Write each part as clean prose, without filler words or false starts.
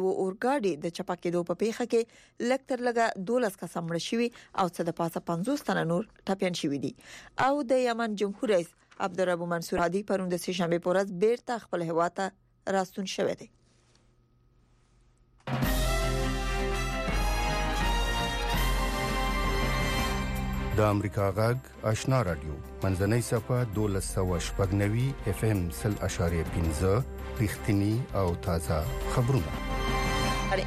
یو اورګاډي د چپاکېدو په پیښه کې لکتر لګه 12 کسان مړ شوي او څه د پاسه 50 تنه نور ټپيان شوي دي. او د یمن جمهور رئیس عبدالرب منصور هادي پروند د شنبه په ورځ بیرته خپل هوا ته راستون شوی دی. د امریکا غږ آشنا رادیو منځنۍ صفه 1290 اف ام 0.15 رښتینی او تازه خبرونه.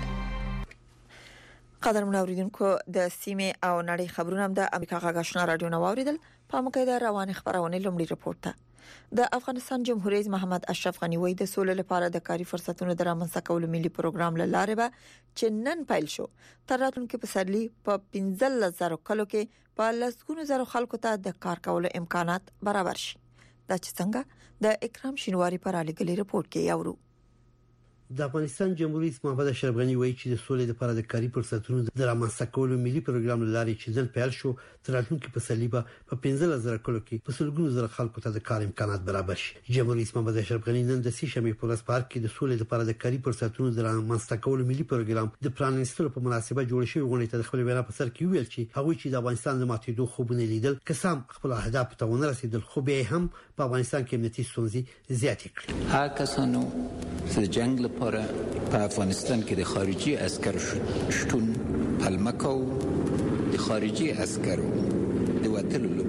قدر منوریدونکو د سیمه او نړۍ خبرونه هم د امریکا غږ آشنا رادیو نو اوریدل. په مکه د روان خبرونه لومړی رپورت ته د افغانستان جمهور رئیس محمد اشرف غنی وایي د سولې لپاره د کاري فرصتونو د رامنځته کولو ملي پروګرام لاره به چې نن پیل شو تر راتلونکي پسرلي په 15,000 کلو کې په لسګونو زره خلکو ته د کار کولو امکانات برابر شي. دا چې څنګه د اکرام شینواری پر اړیکلي رپورت کې یاورو. د افغانستان جمهور رئیس محمد اشرف غنی وایي چې د سولې لپاره د کاري فرصتونو د رامنځته کولو ملي پروګرام لاره چې نن پیل شو تر راتلونکي پسرلي په 15,000 کلو کې په سلګونو زره خلکو ته د کار امکانات برابر شي. جمهور رئیس محمد اشرف غنی نن د شنبه په ورځ پارک کې د سولې لپاره د کاري فرصتونو د رامنځته کولو ملي پروګرام د پرانیستلو په مناسبت جوړ شوی غونډه ته خپل وینا په سر کې ویل چې هغه چې د افغانستان د ماتېدو خوبونه لیدل قسم خپل اهداف ته ونه رسیدل خو به هم په افغانستان کې امنیتي ستونزې زیاتې کړې. هغه کسانو چې جنگ لپاره په افغانستان کې د خارجي عسکر شتون پلمکو د خارجي عسکرو د وټلو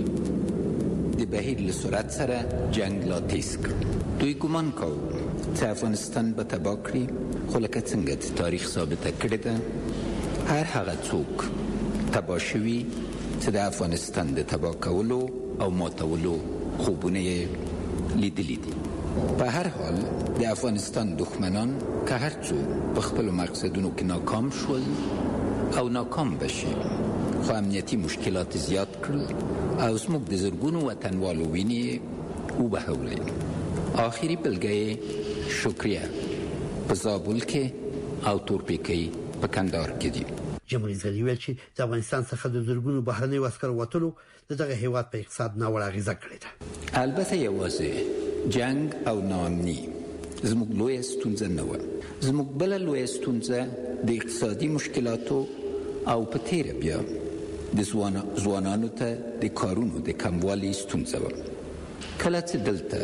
بهیر له سرعت سره جنگ لا تیز کړ. دوی ګمان کوي چې افغانستان به تباه کړي خو لکه څنګه چې تاریخ ثابت کړی ده هر هغه څوک تباه شوی چې د افغانستان د تباه کولو او ماتولو خوبونه لیدلي دي. په هر حال د افغانستان دښمنان که هر څو په خپل مقصدونو کې ناکام شول او ناکام بشي خو امنیتي مشکلات زیات کړل او زموږ د زرګونو وطنوالو وینې وبهولې. آخري بلګې شکریه په زابل کې او تورپیکۍ په کندهار کې دي. جمهور رئیس غنی ویل چې د افغانستان څخه د زرګونو بهرني عسکر وټلو دغه هیواد په اقتصاد ناوړه اغیزه کړې ده. البته یوازې جنگ او ناامني زموږ لوی ستونزه نه و. زموږ بل لوی ستونزه د اقتصادي مشکلاتو او په تیر بیا د ځوانانو ته د کارونو د کموالي ستونزه و. کله چې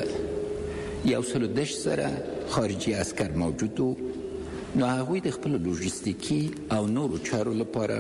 دلته 110 زره خارجي عسكر موجود وو نو هغوی د خپل لوجستیکي او نورو چارو لپاره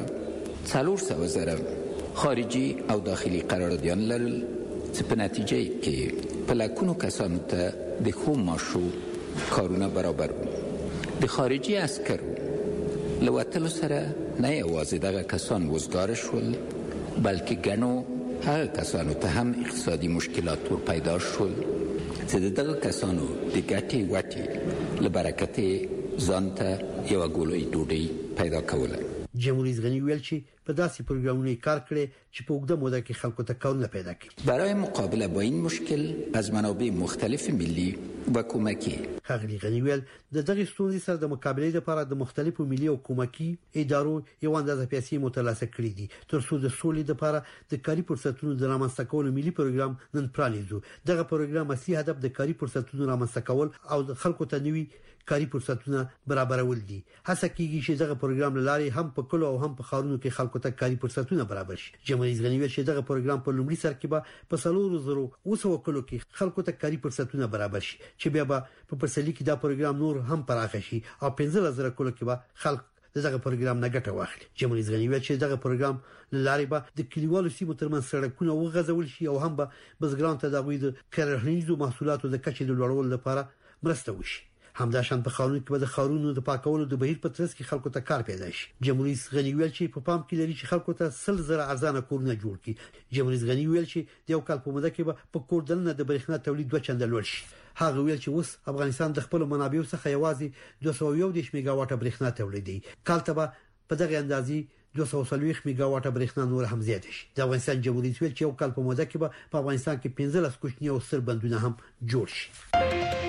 400 زره خارجي او داخلي قراردادیان لرل چې په نتیجه کې په لکونو کسانو ته د خو ماشو کارونه برابر وو. د خارجي عسکرو له وتلو سره نه یوازې دغه کسان وزګار شول بلکې ګڼو هغه کسانو ته هم اقتصادي مشکلات پیدا شول چې دغه کسانو د ګټې وټې له برکته ځان ته یو ګولوي ډوډۍ پیدا کوله. جمهور رئیس غنی ویل چې په داسې پروګرامونو کار کړي چې په اوږده موده کې خلکو ته کارونه پیدا کړي. برای مقابله با این مشکل از منابع مختلف ملی و کمکی ښاغلي غنی ویل د دغه ستونزې سره د مقابلې لپاره د مختلفو ملي او کمکی ادارو یو اندازه پیسې مترلاسه کړې دي ترڅو د سولې لپاره د کاري فرصتونو د رامنځته کولو ملي پروګرام نن پرانیزو. دغه پروګرام اصلي هدف د کاري فرصتونو رامنځته کول او د خلکو ته نوي کاري فرصتونه برابرول دي. هڅه کیږي چې دغه پروګرام لاره هم په کلو او هم په خارونو کې خلکو ته کاري فرصتونه برابر شي. جمهور رئیس غنی ویل چې دغه پروګرام په لومړي سر کې به په 300 کلو کې خلکو ته کاري فرصتونه برابر شي چې بیا به په پسرلي کې دا پروګرام نور هم پراخ شي او 15,000 کلو کې به خلک دغه پروګرام نه ګټه واخلي. جمهور رئیس غنی ویل چې دغه پروګرام لاره به د کلیوالو سیمو ترمنځ سړکونه وغځول شي او هم به بزګرانو ته د کرنیزو محصولاتو د کچې لوړولو لپاره مرسته وشي. همداشان په خارونو کې به د خارونو د پاکولو د بهیر په ترڅ کې خلکو ته کار پیدا شي. جمهور رئیس غنی ویل چې په پام کې لري چې خلکو ته 100,000 ارزانه کورونه جوړ کړي. جمهور رئیس غنی ویل چې د یو کال په موده کې به په کور دننه د برېښنا تولید 2 چنده لوړ شي. هغه ویل چې اوس افغانستان د خپل منابعو څخه یوازې 210 میگا واټه برېښنا تولیدوي. کال ته به په دغه اندازې 240 میگا واټه برېښنا نور هم زیات شي. د افغانستان جمهور رئیس ویل چې یو کال په موده کې به په افغانستان کې 15 کوچني او ستر بندونه هم جوړ شي.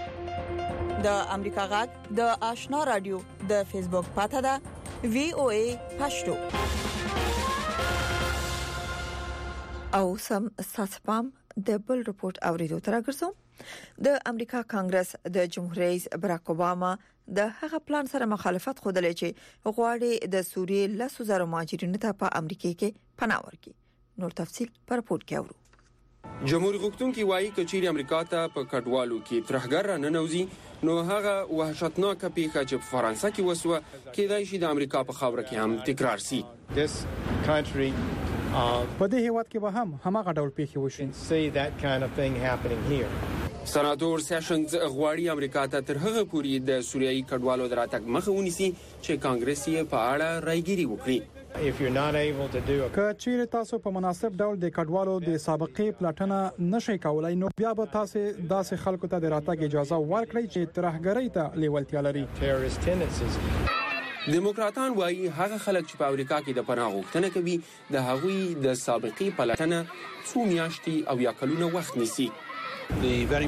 د امریکا غږ د آشنا رادیو د فیسبوک پاڼه ده VOA پښتو او سم ساسپام د بل رپورت اوریدو تر راګرځم. د امریکا کانګرس د جمهور رئیس براک اوباما د هغه پلان سره مخالفت خوده چې غواړي د سوریې 100,000 مهاجرینو ته په امریکا کې پناه ورکړي. نور تفصيل په رپورت کې اورو. جمهوریت غوښتونکي وایي کچېری امریکا ته په کډوالو کې ترهګر را ننوځي نو هغه وحشتناک پیښه چې په فرانسه کې وسوه کېدای شي د امریکا په خاوره کې هم تکرار شي. په دې هیواد کې به هم هماغه ډول پیښې وشي. سناتور سیشنز غواړي امریکا ته تر هغه پورې د سوریایي کډوالو دراتګ مخه ونیسي چې کانګرس یې په اړه رايګيري وکړي. که چیرې تاسو په مناسب ډول د کډوالو د سابقې پلاټنه نشئ کولای نو بیا به تاسو داسې خلکو ته د راتګ اجازه ورکړئ چې ترهګرۍ ته لیوالتیا لري. دیموکراتان وایي هغه خلک چې په امریکا کې د پناه غوښتنه کوي د هغوی د سابقې پلاټنه څو میاشتې او یا کلونه وخت نیسي. د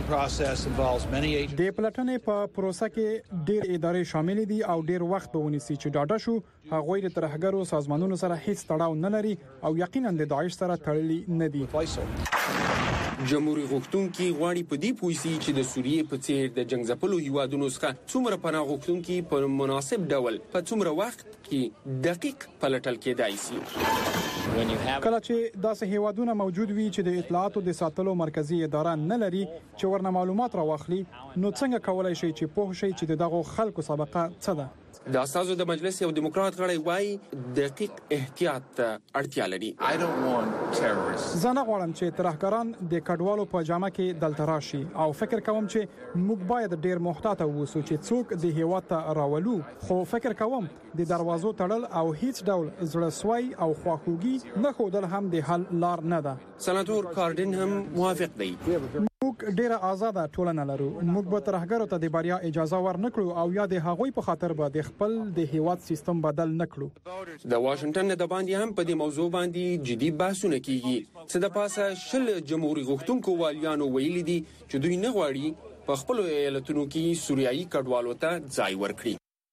پلاټنې په پروسه کې ډېر ادارې شامل دي او ډېر وخت به ونیسي چې ډاډه شو هغوی د ترهګرو سازمانونو سره هیڅ تړاو نه لري او یقینا د داعش سره تړلي نه دي. جمهوریت غوښتونکي غواړي په دې پوښتنه چې د سوریې په څیر د جنگ ځپلو هیوادونو څخه څومره پناه غوښتونکي په مناسب ډول په څومره وخت کې دقیق پلټل کېدای شي. کله چې داسې هیوادونه موجود وي چې د اطلاعاتو د ساتلو مرکزی اداره نه لري چې ورنه معلومات راوخلي نو څنګه کولای شي چې پوه شي چې دغه خلکو سابقه څه ده. د اساسو د مجلس یو دیموکرات غړی وایي دقیق احتیاط ته اړتیا لري. زه نه غواړم چې ترهګران د کډوالو په جامه کې دلته راشي او فکر کوم چې موږ باید ډیر محتاط اوسو چې څوک د هیواد ته راولو خو فکر کوم د دروازو تړل او هیڅ ډول زړه سوی او خواخوږي نه خودل هم د حل لار نه ده. سناتور کارډن هم موافق دی. موږ ډیره آزاده ټولنه لرو. موږ به ترهګرو ته د بریا اجازه ورنکړو او یا د هغوی په خاطر به د خپل د هیواد سیستم بدل نکړو. د واشنگټن د باندې هم په دې موضوع باندې جدي بحثونه کیږي. څه د پاسه شل جمهوریت غوښتونکو والیانو ویلي دي چې دوی نه غواړي په خپل ایالتونو کې سوریایي کډوالو ته ځای ورکړي.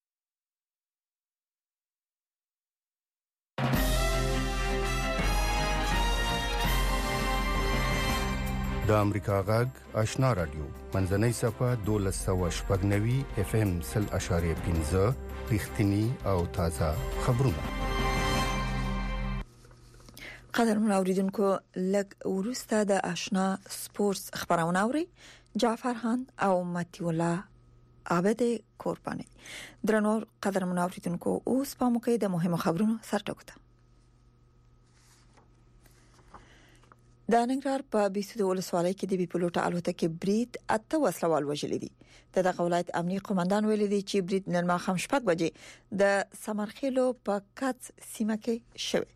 د امریکا غږ آشنا رادیو منځنۍ صفه 1290 FM 0.15 رښتینی او تازه خبرونه. قدرمن اوریدونکو لږ ورسته د آشنا سپورتس خبرونه اوري. جعفر خان او متي الله عابد قرباني. درنو قدرمن اوریدونکو اوس په موقع د مهمو خبرونو سرټکوته. د ننګرهار په بیسود ولسوالۍ کې د بي پلوټ الوتکې برید 8 وسلوال وژل دي. د ولایت امنیه قومندان ویلي دی چې برید نن ماښام 6 بجې د سمرخیلو په کاڅ سیمه کې شوه.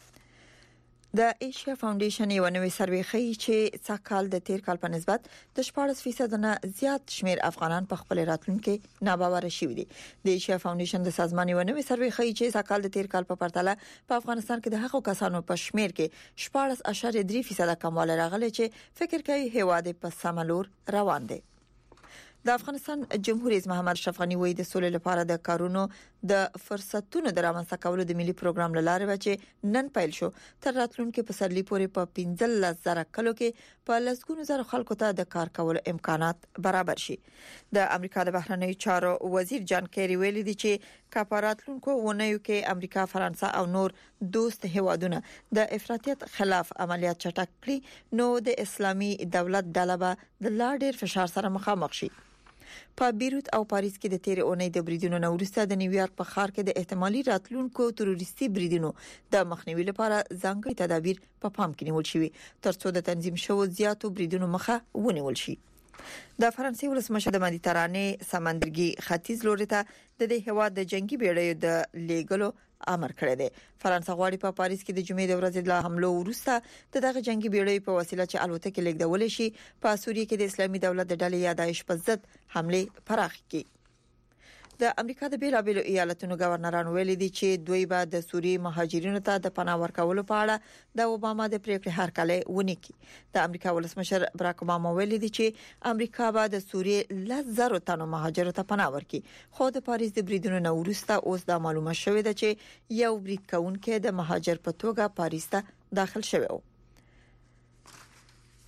د ایشیا فاونډیشن یو نوې سروې ښیي چې څاکال د تیر کال په نسبت د 14% نه زیات شمیر افغانان په خپل راتلونکو ناباور شوي دي. د ایشیا فاونډیشن د سازمان یو نوې سروې ښیي چې څاکال د تیر کال په پرتله په افغانستان کې د هغو کسانو په شمیر کې 14.3% کموالی راغلی چې فکر کوي هیواد په سملور روان دی. د افغانستان جمهور رئیس محمد اشرف غنی وایي د سولې لپاره د کارونو د فرصتونو د رامنځته کولو د ملي پروګرام لاره چې نن پیل شو تر راتلونکو پسرلي پورې په 15,000 کلو کې په لسګونو زره خلکو ته د کار کولو امکانات برابر شي. د امریکا د بهرنیو چارو وزیر جان کیری ویلي دی چې کاپاراتلونکو ونیو کې امریکا، فرانسه او نور دوست هیوادونه د افراطیت خلاف عملیات چټک کړي نو د اسلامي دولت ډلبه د لا ډیر فشار سره مخامخ شي. په بیروت او پاریس کې د تیر اونۍ د بریدونو وروسته د نیویارک په ښار کې د احتمالي راتلونکو تروریستي بریدونو د مخنیوي لپاره ځانګړي تدابیر په پام کې نیول شوي ترڅو د تنظیم شوو زیاتو بریدونو مخه ونیول شي. د فرانسې ولسمشر د مدیترانې سمندرګي ختیځ لوري ته د هیواد د جنگي بیړیو د لیګلو امر کړی دی. فرانسه غواړي په پاریس کې د جمعې د ورځې د حملو وروسته دغه جنگي بیړیو په وسیله چې الوتکې لیږدول شي په سوریه کې د اسلامي دولت د ډلې یا داعش په ضد حمله پراخ کړي. د امریکا د بیلابیلو ایالتونو گورنران ویلي دي چې دوی به د سوریې مهاجرینو ته د پناه ورکولو په اړه د اوباما د پریکړې هرکلی ونکړي. د امریکا ولسمشر براک اوباما ویلي دي چې امریکا به د سوریې 100,000 تنو مهاجرو ته پناه ورکړي. خو د پاریس د بریدونو وروسته اوس دا معلومه شوې ده چې یو برید کوونکی د مهاجر په توګه پاریس ته داخل شوی و.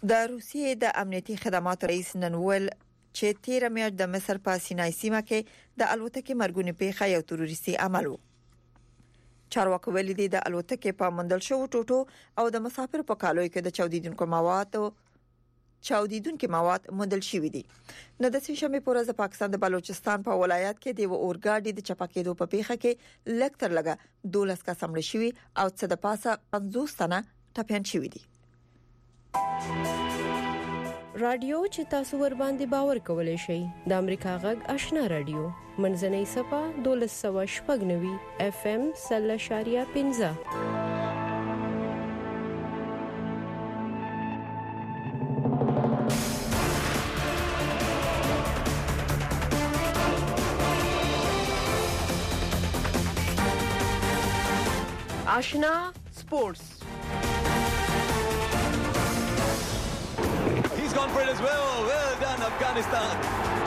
د روسیې د امنیتي خدماتو رئیس ننول چې 13 میاشت د مصر په سینای سیمه کې د الوتکې مرګونی پیښه یو تروریستي عمل و. چارواکو ویلي دي د الوتکې په مندل شو ټوټو او د مسافر په کالوي کې د چاودیدونکو مواد مندل شوې دي. نو د سشنبه په ورځ د پاکستان د بلوچستان په ولایت کې د اورګاډي د چپاکېدو په پیښه کې لکتر لګه 12 کس مړ شوي او څه د پاسه 50 تنه ټپيان شوي دي. رادیو چې تاسو ور باندې باور کولای شئ د امریکا غږ آشنا رادیو منځنۍ صفه 1290 FM 0.15. آشنا سپورتس. He's gone for it as well. Well done, Afghanistan.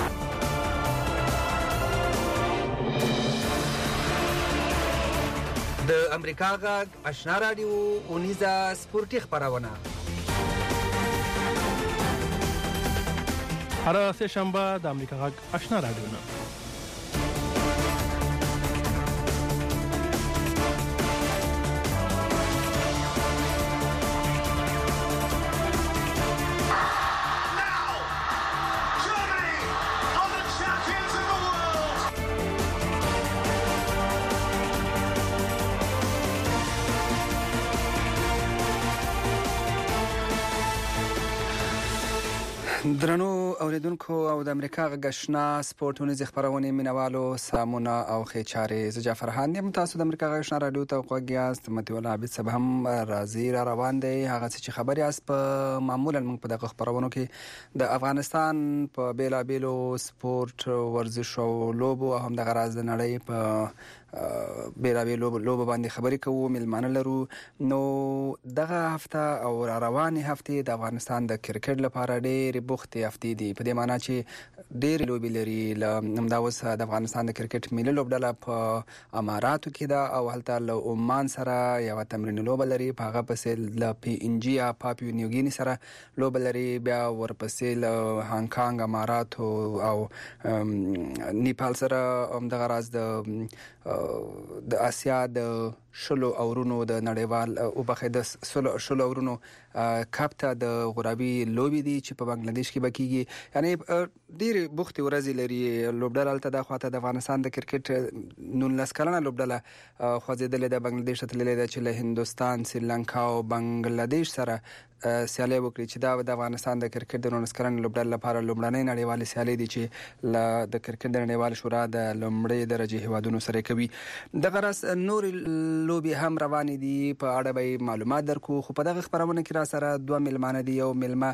د امریکا غږ آشنا رادیو اونیزه سپورتي خبرونه هر سه شنبه د امریکا غږ آشنا رادیو نه درنو اوریدونکو او د امریکا غږ آشنا سپورتونی خبرونه مینوالو سلامونه او خیچاره ز جعفر خان یم. تاسو د امریکا غږ آشنا رادیو ته وګورئ. متي ولا عبد سبا هم راځي را روان دی. هغه چې خبري اس په معمولا موږ په دغه خبرونو کې د افغانستان په بیلا بیلو سپورت ورزش او لوبو هم د غراز د نړۍ په بیلا بیلو لوب باندې خبري کوو ملمانه لرو. نو دغه هفته او رواني هفته د افغانستان د کرکټ لپاره ډېر بوختي هفته دي په دې معنی چې ډېر لوبي لري. همداوس د افغانستان د کرکټ ملي لوبډله په اماراتو کې ده او هلته له عمان سره یو تمرین لوب لري. په هغه پسې له پی ان جی یا پاپیو نیوګینی سره لوب لري. بیا ورپسې له هانګ کانګ اماراتو او نیپال سره همدغه راز د آسیا د شلو اورونو د نړیوال او بخې د شلو اورونو کاپتا د غرابي لوبي دي چې په بنگلاديش کې بکیږي. یعنی ډېر بوختي ورځي لري لوبډله. البته د خواته د افغانستان د کرکټ 19 کلنه لوبډله خوځیدلې د بنگلاديش ته تللې ده چې له هندستان سریلانکا او بنگلاديش سره سیالي وکړي چې دا د افغانستان د کرکټ د 19 کلنه لوبډله لپاره لومړنۍ نړیوالې سیالي دي چې د کرکټ د نړیوال شورا د لومړۍ درجه هیوادونو سره کوي. د غرس نور لوبي هم روان دي په اړه به معلومات درکو. خو په دغه خبرونه کې را سره دوه ملمانه دي. یو ملما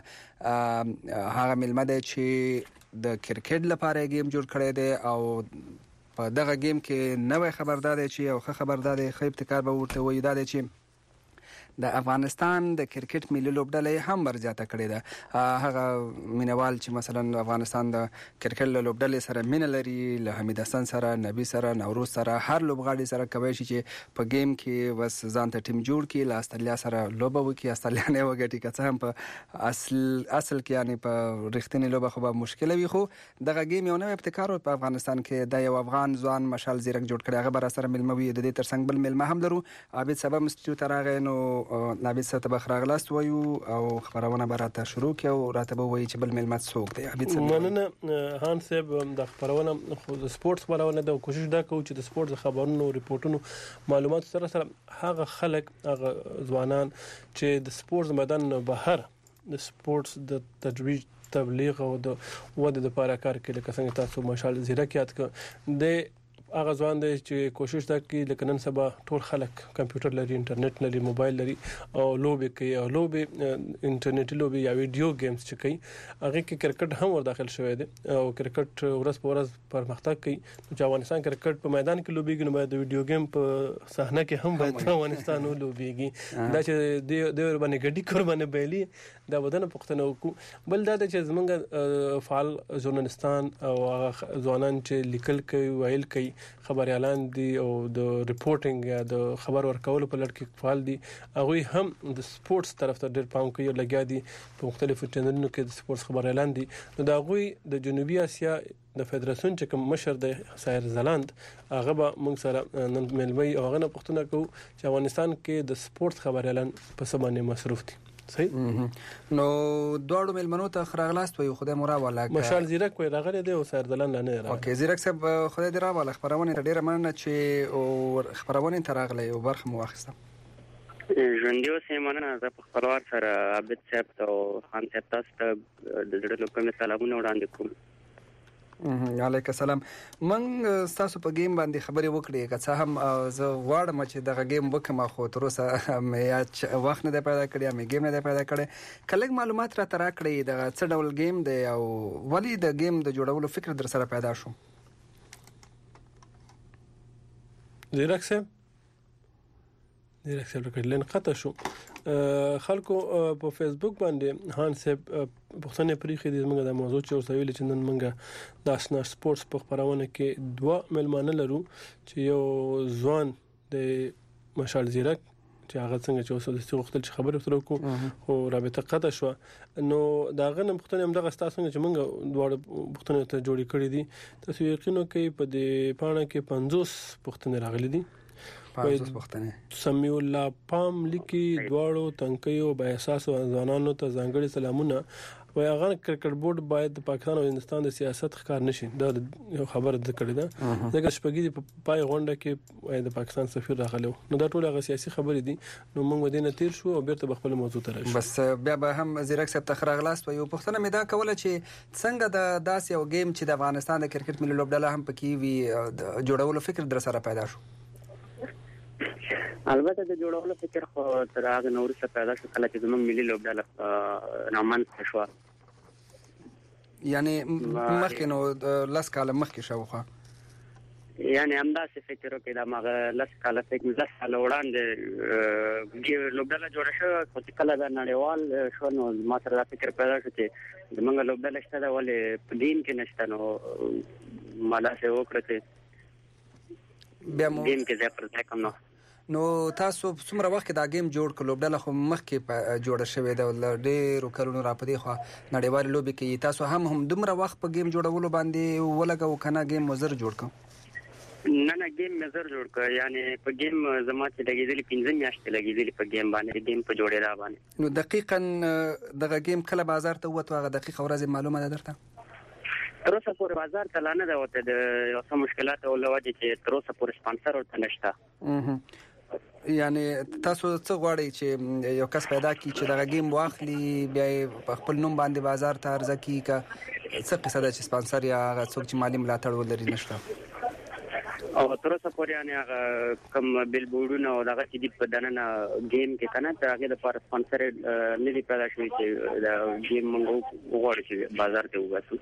هغه ملما دی چې د کرکټ لپاره گیم جوړ کړی دی او په دغه گیم کې نوې خبردار دی چې یو خبردار دی خو ابتکار به ورته وایي دا دی چې د افغانستان د کرکټ ملي لوبډله هم ورزیاته کړې ده. هغه مینوال چې مثلا افغانستان د کرکټ لوبډلې سره مینه لري له حمید حسن سره نبی سره نوروز سره هر لوبغاړي سره کوي چې په گیم کې وس ځان ته ټیم جوړ کړي له استرالیا سره لوبه وکړي. استرالیا نه وګټي که هم په اصل کې یعنی په رښتینی لوبه خو به مشکل وي. خو دغه گیم یو نوې ابتکار په افغانستان کې د یو افغان ځوان مشال زیرک جوړ کړی. هغه بر سره ملموي د دې ترڅنګ بل ملما هم لرو. عابد سبب مستو ترغه نو نابید ته بخراغلاست وایو او خبرونه براته شروع کیو راته به وایي چې بل ملمت څوک دی. عابد مننه هان صاحب د خبرونه خو د سپورتس خبرونه د کوشش دا کوي چې د سپورتس خبرونو ریپورتونو معلومات سره هغه خلک هغه ځوانان چې د سپورتس میدان بهر د سپورتس د تجویز تبلیغ او د وده لپاره کار کوي. لکه څنګه تاسو مشال زیرک یاد کړ د هغه ځوان دی چې کوشش دا کوي لکه نن سبا ټول خلک کمپیوټر لري انټرنیټ لري موبایل لري او لوبي کوي او لوبي انټرنیټ لوبي یا ویډیو گیمز چې کوي هغه کې کرکټ هم ور داخل شوی دی او کرکټ ورځ په ورځ پرمختګ کوي. چې افغانستان کرکټ په میدان کې لوبيږي نو د ویډیو گیم په صحنه کې هم باید افغانستان لوبيږي. دا چې د باندې ګډي قربانه بیلی دا بدن پښتنو کو بل دا چې زمونږ فعال ژورنالستان او ځوانان چې لیکل کوي ویل کوي خبريالان دي او د ریپورټینګ یا د خبر ورکولو په لړ کې فعال دي هغه هم د سپورتس طرف ته ډېر پام کوي لګیا دي په مختلفو چینلونو کې د سپورتس خبريالان دي نو دا غوي د جنوبي اسیا د فدراسیون چې کوم مشر د سایر زلاند هغه به موږ سره نن ملوي او هغه نه پښتنه کوو چې افغانستان کې د سپورت خبريالان په سبانه مصروف دي صحیح نو دوړو ملمنو ته خراغلاست وي خدای مورا والا مشال زیرک وي راغله دی او سایر زلاند نه راغله اوکې زیرک صاحب خدای دې را والا خبرونه ډیره مننه چې او خبرونه تراغله او برخه مو واخیسته ژوندیو سیمانه زه په خپلوار سره عبد صاحب او خان صاحب تاسو ته د زړه له کومه سلامونه وړاندې کوم علیک السلام من تاسو په گیم باندې خبرې وکړې که څه هم زه غواړم چې دغه گیم وکم خو تر اوسه مې وخت نه پیدا کړی مې گیم نه پیدا کړی کله معلومات را ترا کړی دغه څه ډول گیم دی او ولی د گیم د جوړولو فکر در سره پیدا شو زیرک صاحب لن قطع شو خلکو په فیسبوک باندې هان صاحب پښتنې پریخي د موږ د موضوع چې ورسوي چې نن موږ د آشنا سپورتس په خبرونه کې دوه ملمانه لرو چې یو ځوان د مشال زیرک چې هغه څنګه چې اوسه د ستغختل چې خبرې وترو کو او رابطه قطع شو نو دا غنم پښتنې هم دغه تاسو څنګه چې موږ دوه پښتنې ته جوړې کړې دي تاسو یقینو کې په دې پاڼه کې 50 پښتنې راغلي دي سمیع الله پام لیکي دواړو تنکیو به احساس ځوانانو ته ځانګړي سلامونه وای هغه کرکټ بورډ باید د پاکستان او هندستان د سیاست ښکار نشي دا یو خبره ده کړې ده ځکه شپږی په پای غونډه کې د پاکستان سفیر راغلو نو دا ټول هغه سیاسي خبرې دي نو موږ ودینه تیر شو او بیرته خپل موضوع ته راشو بس بیا به هم زیرک صاحب تخراغلاست یو پښتنه مې دا کوله چې څنګه د داس یو گیم چې د افغانستان د کرکټ ملي لوبډله هم پکې وی جوړولو فکر در سره پیدا شو البته د جوړولو فکر خو تر هغه نور څه پیدا شو کله چې زموږ ملي لوبډله نامن شو یعنی مخکې نو لاس کاله مخکې شو خو یعنی همداسې فکر وکړ دا مغه لاس کاله فکر لاس کاله وړاندې لوبډله جوړه شو چې کله د نړیوال شو نو ما سره فکر پیدا شو چې زموږ لوبډله شته دا ولې په دین کې نشته نو مالا سه وکړه چې بیا مو گیم کې ځای پر ځای کوم نو تاسو څومره وخت دا گیم جوړ کړو لوبډله خو مخکې جوړه شوې ده ډېر کلونو را پدې خو نړیوال لوبي کې تاسو هم دومره وخت په گیم جوړولو باندې ولګو کنه گیم مزر جوړ کړ نه گیم مزر جوړ کړ یعنی په گیم زما چې لګیدل 15 میاشتې لګیدل په گیم باندې گیم په جوړې را باندې نو دقیقاً دغه گیم کله بازار ته وته هغه دقیقه ورځ معلومه ده درته تر اوسه پورې بازار ته لانه ده وته د یو څه مشکلات او لوجه چې تر اوسه پورې سپانسر ورته نشته یعنی تاسو څه غواړئ چې یو کس پیدا کی چې دغه گیم واخلي بیا په خپل نوم باندې بازار ته عرضه کی کا څه قصه ده چې سپانسر یا څوک چې مالی ملاتړ ولري نشته او تر اوسه پورې یعنی هغه کوم بیل بورډونه او دغه چې د بدننه گیم کې کنه ته هغه د پر سپانسر نه دی پیدا شوی چې دا گیم موږ وګورئ چې بازار ته وګورئ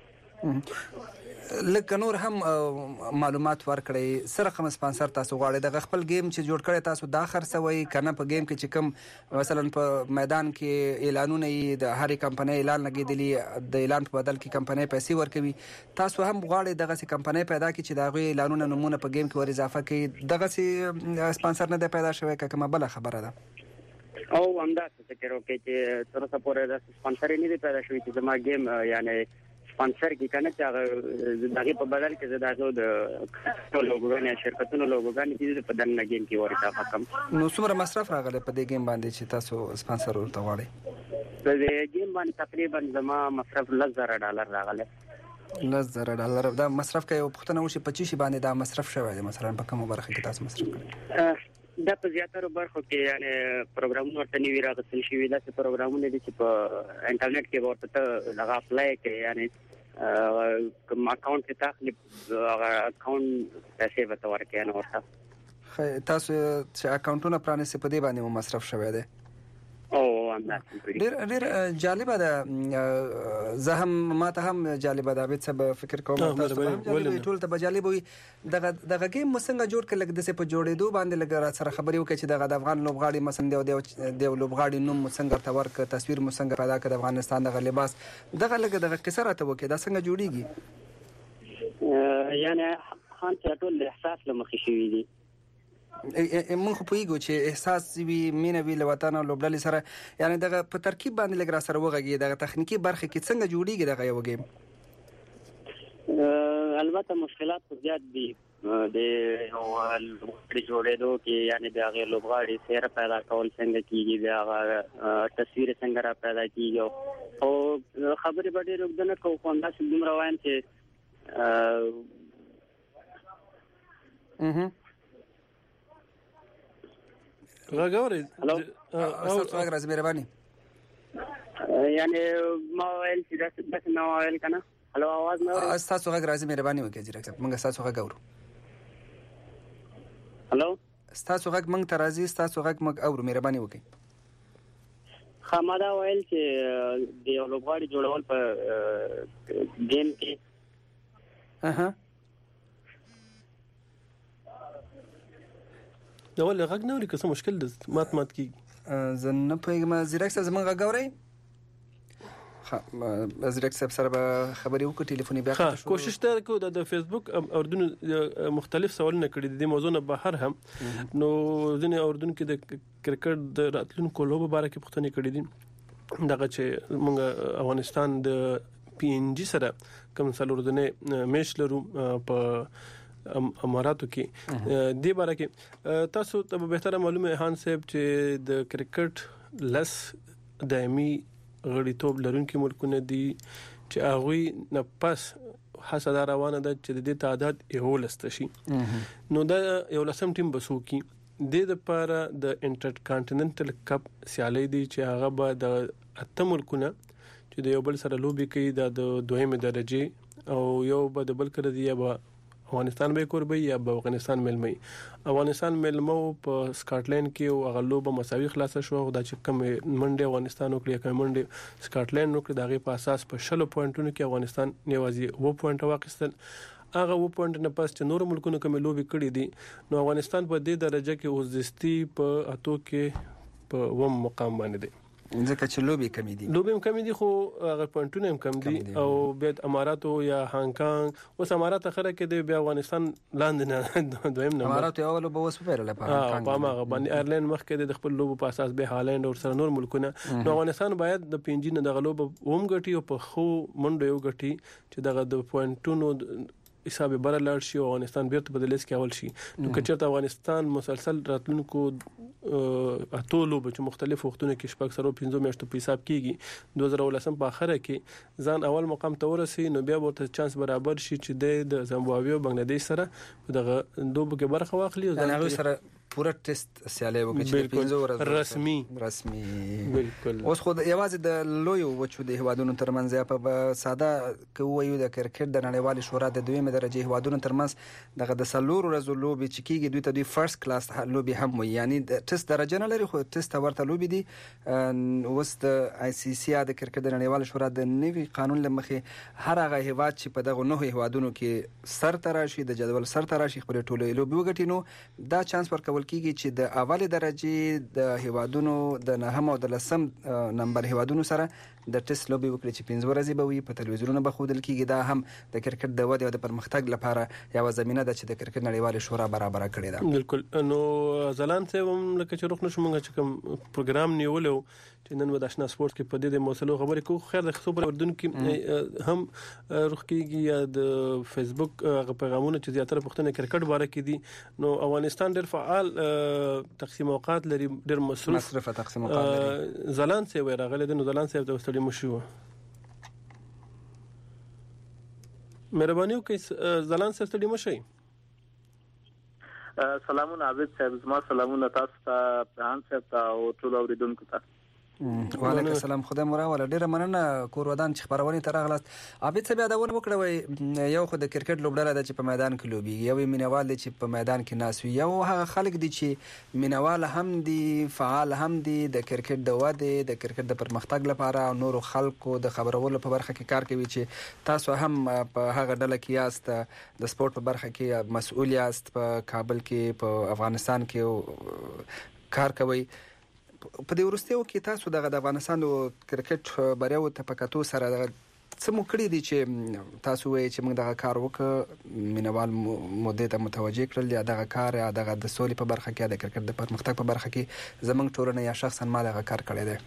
لکه نور هم معلومات ورکړئ سره کوم سپانسر تاسو غواړئ د خپل گیم چې جوړ کړی تاسو دا خرڅوي کنه په گیم کې چې کوم مثلا په میدان کې اعلانونه د هرې کمپنۍ اعلان لګیدلی د اعلان په بدل کې کمپنۍ پیسې ورکوي تاسو هم غواړئ دغه سي کمپنۍ پیدا کړئ چې دغه اعلانونه نمونه په گیم کې ور اضافه کړي دغه سي سپانسر نه پیدا شوی کومه بل خبره ده او همداسې فکر وکړئ چې تر اوسه پورې د سپانسر نه پیدا شوی چې زما گیم یعنی سپانسر کی کنه چې هغه دغه په بدل کې زداغو د لوګوګان شرکتونو لوګوګان چې په دنه گیم کې ورته حکم نو څومره مصرف راغلی په دې گیم باندې چې تاسو سپانسر ورته غواړئ په دې گیم باندې تقریبا زما مصرف $10,000 راغلی $10,000 دا مصرف کوي پښتنه وشي 25 باندې دا مصرف شوی دی مثلا په کومه برخه کې تاسو مصرف کړئ دا په زیاتره برخو کې یعنی پروګرامونه ورته نیوي راغستل شوي دا چې پروګرامونه دي چې په انټرنیټ کې ورته لغه اپلای کوي یعنی کوم اکاونټ ته تخلیب هغه اکاونټ پیسې به ورکړي نو ورته تاسو چې اکاونټونه پرانیسي په دې باندې مصرف شوی دی او ډېر جالبه ده زه هم ماته هم جالبه ده به څه فکر کوم تاسو هم ټول ته جالب وي دغه گیم مسنګ جوړ کړل د څه په جوړېدو باندې لګ سره خبرې وکړي چې دغه افغان لوبغاړي مثلا د لوبغاړي نوم مسنګ ته ورک تصویر مسنګ پیدا کړ د افغانستان دغه لباس دغه لګ دغه قصه راته وکړي دا څنګه جوړیږي یعنی خان ته ټول احساس لمخې شوی دي. مونږ خو پوهیږو چې احساس وي مینه وي له وطن او لوبډلې سره، یعنی دغه په ترکیب باندې لږ را سره وغږیږي دغه تخنیکی برخه کې څنګه جوړیږي دغه یو گیم؟ البته مشکلات زیات دي د لوبغاړي جوړېدو کې، یعنی د هغه لوبغاړي سره پیدا کول څنګه کیږي، د هغه تصویر څنګه را پیدا کیږي او خبرې به ډېر وګدنه کوو خو همداسې دومره وایم چې غاوري غږ راځي مهرباني. یعنی ما ویل چې داسې ما ویل کنه. هلو आवाज نه اوري؟ تاسو غږ راځي مهرباني وکړئ ډایرکټ موږ تاسو غږ اورو. هلو تاسو غږ موږ ته راځي، تاسو غږ موږ اورو، مهرباني وکړئ. خامدا ویل چې د یو لوبغاړي جوړول په گیم کې دا ولې غږ نه اوري که څه مشکل ده مات کیږي؟ زه نه پوهېږم. زیرک صاحب زموږ غږ اورئ؟ زیرک صاحب سره به خبرې وکړو ټلیفوني بیا کوشش ته کوو د فیسبوک اردن مختلف سوالونه کړي دي د موضوع نه بهر هم، نو ځینې اردن کې د کرکټ د راتلونکو لوبو باره کې پوښتنې کړي دي. دغه چې موږ افغانستان د پی ان جی سره کوم څلور ورځې میچ لرو په اماراتو کې، دې باره کې تاسو ته به بهتره معلومه هان صاحب چې د کرکټ لس دایمي غړیتوب لرونکي ملکونه دي چې هغوی نه پس حسد روانه ده چې د دې تعداد 11 شي. نو دا 11 ټیم بسو کی د لپاره د انټر کانټیننټل کپ سیالي دي چې هغه به د اته ملکونه چې د یو بل سره لوبي کوي د دویمه درجه او یو به د بل کړه دی یا افغانستان به قربي یا افغانستان ملمي. افغانستان ملمو په سکاټلند کې او غلوبه مساوي خلاص شو، دا چې کوم منډه افغانستان وکړي کوم منډه سکاټلند وکړي دغه په اساس په 60 پوینټونو کې افغانستان نیوازي 2 پوینټ واخیستل. هغه 2 پوینټ نه پس چې نور ملکونو کوم لوبي کړي دي، نو افغانستان په دې درجه کې اوسدستي په اتو کې په وم مقام باندې دی. ځکه چې لوبي کم دي خو هغه پوینټونه هم کم دي او بیا اماراتو یا هانګ کانګ اوس امارات اخره کې دی بیا افغانستان لاندې نه دویم نه امارات یو لوب وس په پیرله په باندې ایرلاند مخ کې د خپل لوب په اساس به هالند او سره نور ملکونه، نو افغانستان باید د پینجی نه د غلوب اوم غټي او په خو منډه یو غټي چې دغه د پوینټونو حساب بر لاړ شي او افغانستان بیرته په لیست کې اول شي. نو کچته افغانستان مسلسل راتلونکو اتولو به مختلف وختونو کې شپږ سره 15 میاشتو په حساب کېږي 2018 په اخره کې ځان اول مقام ته ورسي، نو بیا ورته چانس برابر شي چې د زامبابوي او بنگلاديش سره دغه دوبه کې برخه واخلي او ځان سره پورا ټیسټ سیالي وکړي چې 15 ورځې رسمي بالکل. اوس خو یوازې د لویو وچو د هوادونو ترمنځ په ساده کوي د کرکټ د نړیوال شورا د دویمه درجه هوادونو ترمنځ دغه د سلور ورځو لوبي چې کیږي دوی ته دوی فرست کلاس لوبي هم وي، یعنی د ټیسټ درجه نه لري خو ټیسټ ورته لوبي دي. اوس د آی سی سی د کرکټ د نړیوال شورا د نوي قانون لمخې هر هغه هواد چې په دغه نوې هوادونو کې سر تراشي د جدول سر تراشي خپل ټولو لوبي وګټي، نو دا چانس ورکول کیږي چې د اوله درجه د هوادونو د نهم او د لسم نمبر هوادونو سره د ټیسټ لوبي وکړي چې 15 ورځې به وي، په تلویزیونونو به خودل کیږي. دا هم د کرکټ د ودې او د پرمختګ لپاره یو زمينه ده چې د کرکټ نړیوال شورا برابر کړې ده. بالکل. نو ځلان څه هم لکه چې روخ نشو مونږ چې کوم پروګرام نیولو چې نن د آشنا سپورت کې په دې موضوع خبرې کوو. خیر د خبر اردن کې هم روخ کیږي یا د فیسبوک پیغامونه چې زیاتره پښتنه کرکټ باره کې دي، نو افغانستان ډېر فعال تقسیم اوقات لري، ډېر مصرف تقسیم اوقات لري. ځلان څه وی راغله د ځلان څه د وستړي مشو مهرباني وکړئ ځلان څه وستړي مشي. سلامونه عابد صاحب، زما سلامونه تاسو ته پران صاحب ته او ټول اوریدونکو ته. وعلیکم السلام. خدای مو راوله. ډیره مننه کور ودان چې خبرونه تر غلاست. عابد صاحب دا ونه وکړه یو خو د کرکټ لوبډله د چې په میدان کې لوبي، یو مینوال دی چې په میدان کې ناس وي، یو هغه خلک دي چې مینوال هم دي فعال هم دي د کرکټ د ودې د کرکټ د پرمختګ لپاره او نور خلکو د خبرولو په برخه کې کار کوي چې تاسو هم په هغه ډله کې یاست، د سپورت په برخه کې مسؤل یاست، په کابل کې په افغانستان کې کار کوي. په دې ورستیو کې تاسو د افغانستان د کرکټ بریاو ته پکاتو سره څه مو کړی دي چې تاسو وایي چې موږ دغه کار وکړو مینوال مودې ته متوجه کړل یا دغه کار یا دغه د سولې په برخه کې د کرکټ د پرمختګ په برخه کې زموږ ټولنه یا شخصا ما دغه کار کړی دی؟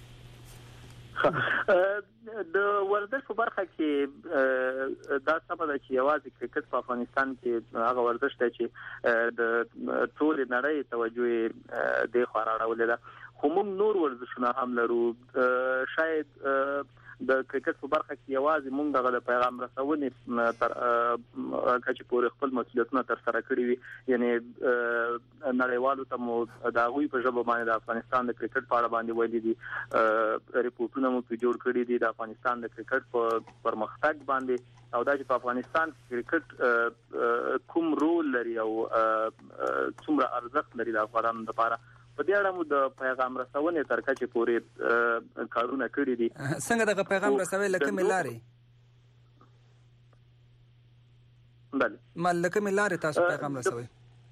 د ورزش په برخه کې دا سبب ده چې یوازې کرکټ په افغانستان کې هغه ورزش دی چې د ټول نړۍ توجه د خاراړولې ده، خو موږ نور ورزشونه هم لرو. شاید د کرکټ په برخه کې یوازې موږ د پیغام رسونې تر کچې پورې خپل مسؤلیتونه تر سره کړی وي، یعنی نړیوالو ته مو د هغوی په ژبه باندې د افغانستان د کرکټ په اړه باندې ویلي دي، ریپورتونه مو په جوړ کړي دي د افغانستان د کرکټ په پرمختګ باندې، او دا چې په افغانستان کرکټ کوم رول لري او څومره ارزښت لري د افغانانو لپاره، په دې اړه مو د پیغام رسونې تر کچې پورې کارونه کړي دي. څنګه دغه پیغام رسوي لکه ملاري؟ بله لکه ملاري تاسو پیغام رسوي؟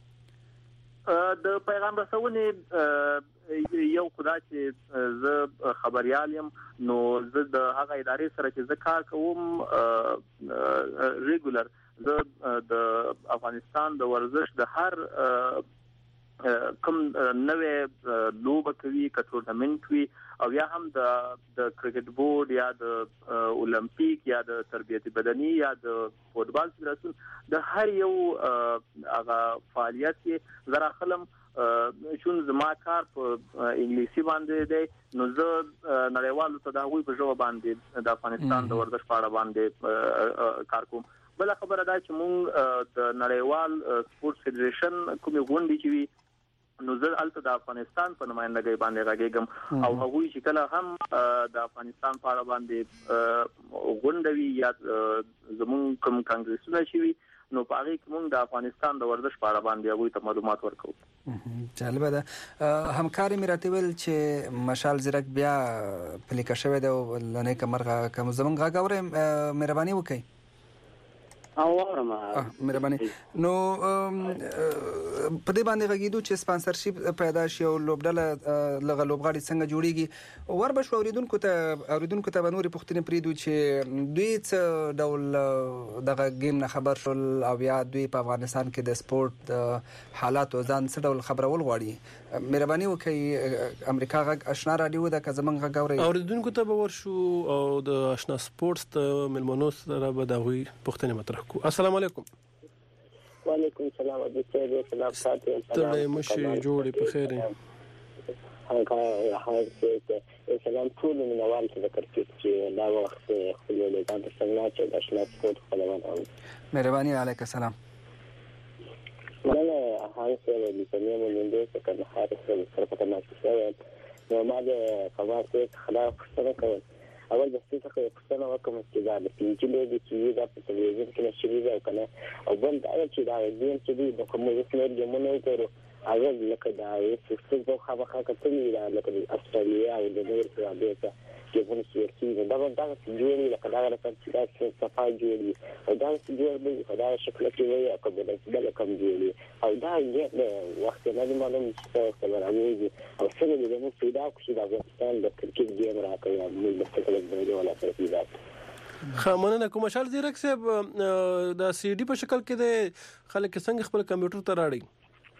د پیغام رسونې یو خدا چې زه خبريال یم، نو زه د هغه ادارې سره چې زه کار کوم ریګولر، زه د افغانستان د ورزش د هر کوم نوې لوبه کوي که ټورنمنت وي او یا هم د کرکټ بورډ یا د اولمپیک یا د تربیت بدني یا د فوتبال فدراسیون د هر یو هغه فعالیت کې زرا خلم چون زما کار په انګلیسي باندې دی، نو زه نړیوالو ته د هغوی په ژبه باندې د افغانستان د ورزش په اړه باندې کار کوم. بل خبره دا چې مونږ د نړیوال سپورټس فدریشن کومې غونډې چې وي نو زه الته د افغانستان په نمائندګۍ باندې راګېږم، او هغوی چې کله هم د افغانستان په اړه باندې غونډه وي یا زمونږ کوم کانګرسونه چې وي نو په هغه کې موږ د افغانستان د ورزش په اړه باندې هغوی ته معلومات ورکوو. جالبه ده. همکاري مې راته ویل چې مشال زیرک بیا پلیکه شوی دی او لنې کمرغه کوم زمونږ غږ اورئ، مهرباني وکړئ. مهرباني. نو په دې باندې غږیدو چې سپانسرشپ پیدا شي او لوبډله لغه لوبغاړي څنګه جوړیږي، ور بشو اوریدونکو ته به نورې پوښتنې پریدو چې دوی څه ډول دغه گیم نه خبر شول او یا دوی په افغانستان کې د سپورت حالات او ځان څه ډول خبرول غواړي. مهرباني وکړئ. امریکا غږ آشنا رادیو ده، که زمونږ غږ اورئ اوریدونکو ته به ورشو او د آشنا سپورتس ته ملمنو سره به د هغوی پوښتنې مطرح کو. السلام علیکم. وعلیکم السلام. د دې سلام ساتي ته مشي جوړې په خیر هغه سلام ټول منوال ته د کرکټ چې دا وخت خپل له ځان سره چې د آشنا سپورت خپلوان. مهرباني. علیک السلام. مله هغه سره د پنځمو لوندې څخه د حارث سره په تماس کې نو ما د خبر څخه خلاف سره کول. اول د څه څه پښتنه وکم چې دا د پینځلې د چې دا په تلویزیون کې نشي دی کنه، او بل دا چې دا دین چې د کومو وسلې ګمونه وکړو هغه لکه دا یو څه په خبره کتلې دا لکه د استرالیا او د نور په اړه چې په سیاسي دا جوړي لکه دا راځي چې دا صفای جوړي او دا جوړي دا شکل کې وي او بل کوم جوړي او دا یې وخت نه معلوم چې څه راوځي او څنګه د موږ پیدا کوشي د افغانستان د کرکټ گیم راکړي موږ د څه ولا پیدا خامنه کوم شال زیرک صاحب د سی ډي په شکل کې د خلک څنګه خپل کمپیوټر ته راړي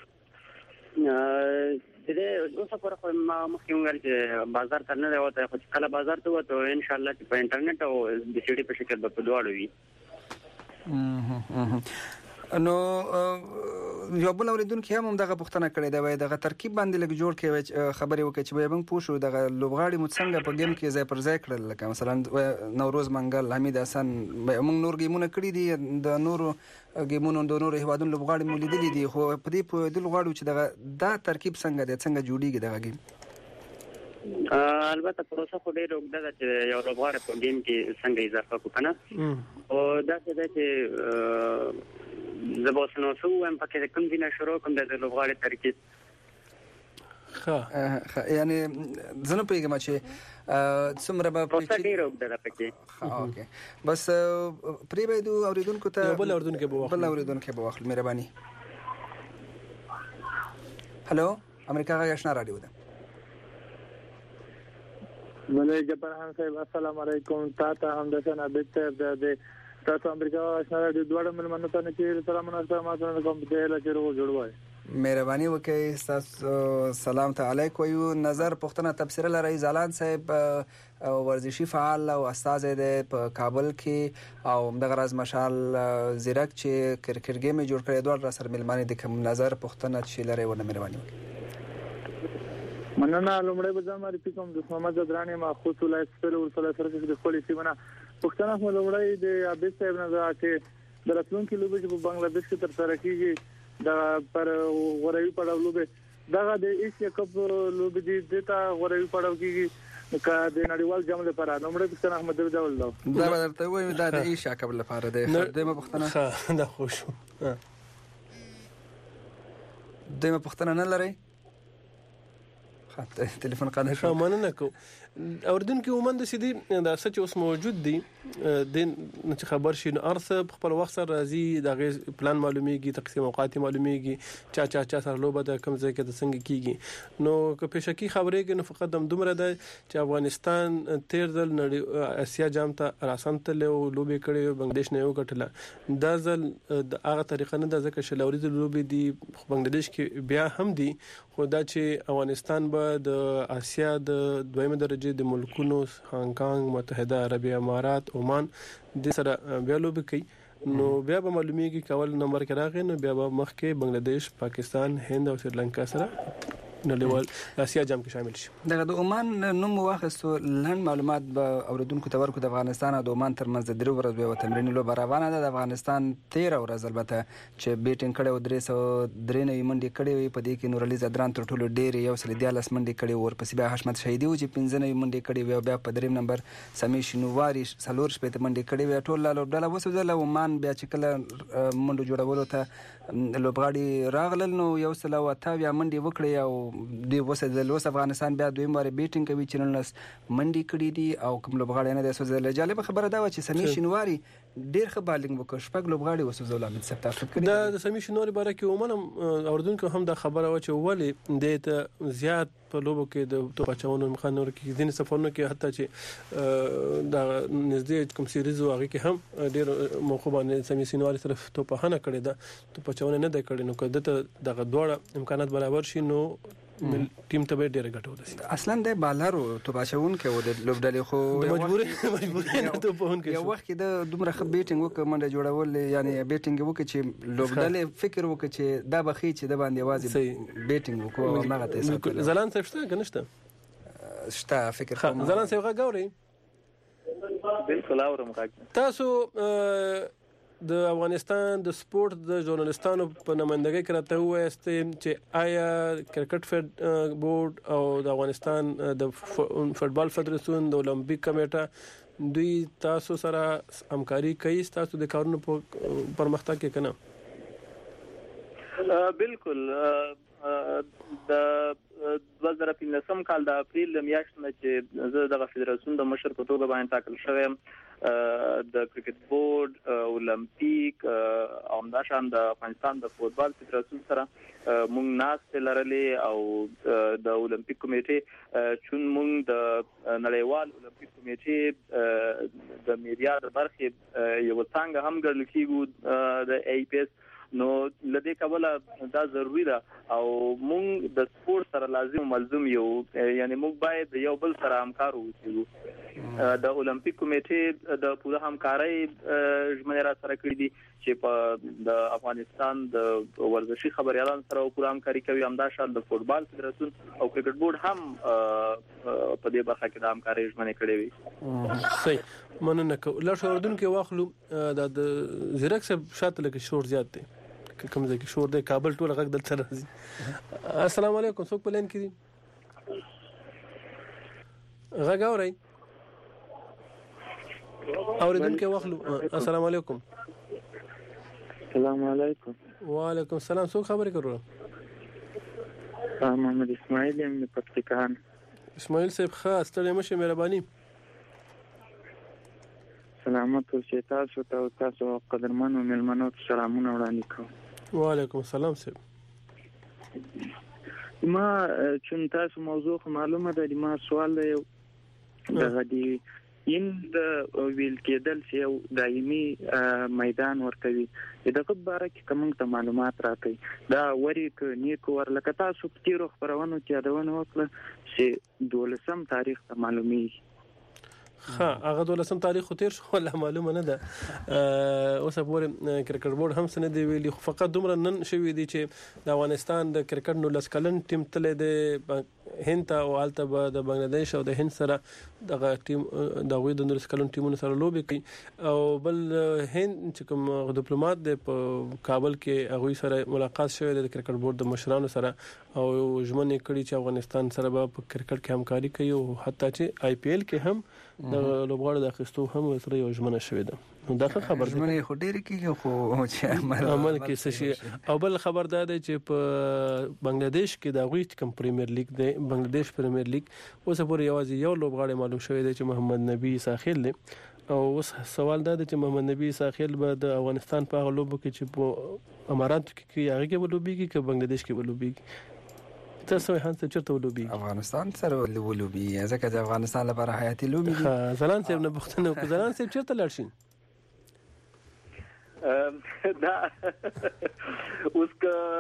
دې اوس په خپل ما مخکې چې بازار ته نه وته خو کله بازار ته وته ان شاء الله چې په انټرنیټ او د سی ډي په شکل به په دواړو وي. نو یو بل اوریدونکو هم دغه پوښتنه کړې ده، وای دغه ترکیب باندې لګ جوړ کې خبرې وکړي چې به موږ پوښو دغه لوبغاړي مو څنګه په گیم کې ځای پر ځای کړل، لکه مثلا نوروز منګل حمید حسن موږ نور گیمونه کړی دي، د نورو گیمونو د نورو هیوادونو لوبغاړي مو لیدلي دي، خو په دې په دل غواړو چې دغه دا ترکیب څنګه جوړیږي دغه گیم. البته پروسه خو ډېر اوږده ده چې یو لوبغاړی په ګیم کې څنګه اضافه کو کنه، او دا څه ده چې زبوسنو سو هم پکې کوم دینه شروع کوم د لوبغاړي ترکیب یعنی زنه پیګم چې څومره به پروسه ډېر اوږده ده پکې. اوکې بس پری به دو اوریدونکو ته بل اوریدونکو به واخل. مهرباني. هلو امریکا غږ آشنا رادیو ده. بله جبران صاحب السلام علیکم تاسو هم د سنابت د تاسو امریکا آشنا رادیو دوړ ملمنو ته چې سلامونه سلامونه کوم د لا چیرې جوړوي مهرباني وکړئ تاسو سلام علیکم یو نظر پښتنه تبصره لري زالان صاحب ورزشي فعال او استاد د کابل کې او د غراز مشال زیرک چې کرکټ گیم جوړ کړی دوه را سره ملمانه د کوم نظر پښتنه چې لري ونه مهرباني مننه لومړی به زما ریپی کوم د محمد درانی ما خصوص ولایت سره ورسره سره د خپل سیمه پښتنه خو لومړی د عبد صاحب نه چې د راتلونکي لوبې په بنگلاديش کې تر سره کیږي دا پر غوړوي پړاو لوبې دا د ایشیا کپ لوبې دي دته غوړوي پړاو کیږي کا د نړیوال جام لپاره لومړی پښتنه احمد داول دا درته وایي دا د ایشیا کپ لپاره دی دمه پښتنه دا خوش دمه پښتنه نه لري تلیفون قاده شو مننه کو اوردونکو ومند سيدي دا سچ اوس موجود دي د چې خبر شي نو ارث خپل وخت سره راځي دا غي پلان معلومیږي تقسیم اوقات معلومیږي چا سره لوبه د کم ځای کې د څنګه کیږي نو که پېښکی خبرې کې نو فقط د دومره ده چې افغانستان تیر ځل اسیا جام ته راسنت له لوبې کړې بنگلاديش نه یو کټله دا ځل د هغه طریقه نه د ځکه شلوري د لوبې دي بنگلاديش کې بیا هم دي خو دا چې افغانستان به د اسیا د دویمه درجه د ملکونو هانګ کانګ متحده عربی امارات عمان د سره بیا لوب کوي نو بیا به معلومیږي کول نمبر کې راغی نو بیا به مخکې بنگلاديش پاکستان هند او سریلانکا سره نړیوال اسیا جام کې شامل شي دغه د عمان نوم واخستو لن معلومات به اوریدونکو ته ورکو د افغانستان او د عمان ترمنځ د درو ورځې او تمرین لوب روانه ده د افغانستان 13 ورځ البته چې بیټینګ کړي او 393 منډي کړي په دې کې نورالي زدران تر ټولو ډېر یو سل دیالس منډي کړي او ورپسې بیا حشمت شهیدی او چې 15 منډي کړي بیا په دریم نمبر سمي شنواري سلور شپته منډي کړي بیا ټول لوبډاله وسوځل عمان بیا چې کله منډو جوړولو ته لوبغاړي راغلل نو یو سل او تاویا منډي وکړي او دی وسه افغانستان بیا دویم بار بیټینګ کوي چې نن منډي کړي دي او کوم لوبغاړي نه د سوزل جالب خبره دا و چې سمي شنواري ډیر ښه بالینګ وکړ شپږ لوبغاړي وسوزول امید صاحب تاسو کړی د سمي شنواري باره کې ومنم اوردونکو هم دا خبره و چې ولې د ته زیات په لوبو کې د توپچونو مخانور کې ځین سفرونو کې حتی چې دا نږدې کوم سیریز واغې کې هم ډیر موخه باندې سمي شنواري طرف توپخانه کړی دا توپچونه نه د کړی نو کده ته دغه دوړه امکانات برابر شي نو ټیم ته به ډیره ګټه ودی اصلا د بالارو توپچون کې و د لوبډلې خو مجبورې نه توپون کې یو وخت کې د دومره خ بیټینګ وکړ منډه جوړول یعنی بیټینګ وکړي چې لوبډلې فکر وکړي چې دا بخي چې د باندې وازي بیټینګ وکړو نه غته زلان څه شته کنيشته شته فکر کوم زلان څه غاوري بالکل اورم تاسو د افغانستان د سپورت د ژورنالستانو په نمائندګۍ کې راته وایستې چې آیا کرکټ فد بورډ او د افغانستان د فوټبال فدراسیون د اولمپیک کمیټه دوی تاسو سره همکاري کوي تاسو د کارونو په پرمختګ کې کنه بالکل د 2015 کال د اپریل میاشتې نه چې زه د فدراسیون د مشر په توګه باندې ټاکل شوم د کرکټ بورډ اولمپیک او همداشان د افغانستان د فوټبال فدراسیون سره مونږ ناس لرلې او د اولمپیک کمیټې چون مونږ د نړیوال اولمپیک کمیټې د میډیا د برخې یو څنګه هم ګرځل کیږي د ای پی ایس نو لدې کوله دا ضروری ده او مونږ د سپورت سره لازم ملزم یو یعنی مونږ باید یو بل سره همکار وکړو د اولمپیک کمیټې د پوره همکارۍ ژمنه را سره کړې دي چې په د افغانستان د ورزشي خبريالانو سره پوره همکاري کوي همداشان د فوټبال فدراسیون او کرکټ بورډ هم په دې برخه کې د همکارۍ ژمنه کړې وي صحیح مننه لا شوردون کې واخلو د زیرک صاحب شاته لکه شور زیات دی کوم ځای کې شور دی کابل ټول غږ دلته راځي السلام علیکم څوک پلان کړي غږ اورئ اوریدونکو واخلو السلام علیکم السلام علیکم وعلیکم السلام څوک خبرې کوي محمد اسماعیل یم د پکتیکان اسماعیل صاحب خاص ستړي مشه مهرباني سلامت اوسئ تاسو ته تاسو قدرمنو ملمنو سلامونه وړاندې کوم وعلیکم السلام صاحب ما چون تاسو موضوع معلومه ده ما سوال دی دغه دی ان د ویل کېدل چې دایمي میدان ورکوي دغه باره کې کوم ته معلومات راکړي دا وری ک نیکو ورلکه تاسو په تیرو خبرونو کې یادونه وکړه چې 12 تاریخ ته معلومي ها هغه 12 تاریخ تیر شو ولا معلومه نه ده اوس پورې کرکټ بورډ هم سند دی ویلي فقط دومره نن شوې دي چې د افغانستان د کرکټ نو لسکلن ټیم تل د هند او الته د بنگلاديش او د هند سره دغه ټیم د غوي د لسکلن ټیمونو سره لوبي کوي او بل هند چې کوم ډیپلوماټ د کابل کې هغه سره ملاقات شوه د کرکټ بورډ د مشرانو سره او ژمنه کړې چې افغانستان سره به په کرکټ کې همکاري کوي او حتی چې آی پی ایل کې هم د لوبغاړو د اخیستو هم سره یو ژمنه شوې ده نو دا خبر ژمنه خو ډېر کېږي خو چې عمل کې څه شي او بل خبر ده چې په بنگلاديش کې د غوي کوم پریمیر لیګ دی بنگلاديش پریمیر لیګ اوس پورې یوازې یو لوبغاړی معلوم شوی دی چې محمد نبی ساخیل دی او اوس سوال دا دی چې محمد نبی ساخیل به د افغانستان په غلوب کې چې په امارات کې هغه کې ولوبيږي چې بنگلاديش کې ولوبيږي تاسو هم څه چرته ولوبي افغانستان سره ولوبي ځکه چې افغانستان لپاره حیاتي لوبي دي زلان صاحب نه بختنه کو زلان صاحب چرته لاړ شي دا اوس